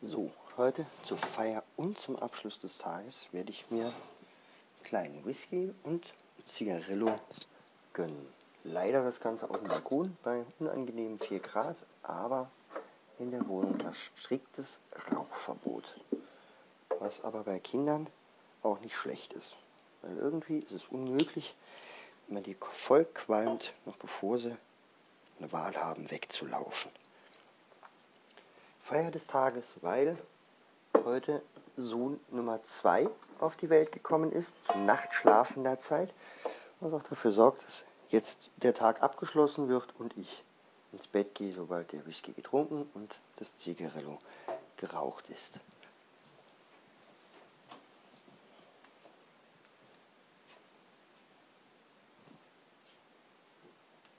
So, heute zur Feier und zum Abschluss des Tages werde ich mir einen kleinen Whisky und Zigarillo gönnen. Leider das Ganze auf dem Balkon bei unangenehmen 4 Grad, aber in der Wohnung herrscht striktes Rauchverbot. Was aber bei Kindern auch nicht schlecht ist. Weil irgendwie ist es unmöglich, wenn man die voll qualmt, noch bevor sie eine Wahl haben, wegzulaufen. Feier des Tages, weil heute Sohn Nummer 2 auf die Welt gekommen ist, zum Nachtschlafen der Zeit, was auch dafür sorgt, dass jetzt der Tag abgeschlossen wird und ich ins Bett gehe, sobald der Whisky getrunken und das Zigarillo geraucht ist.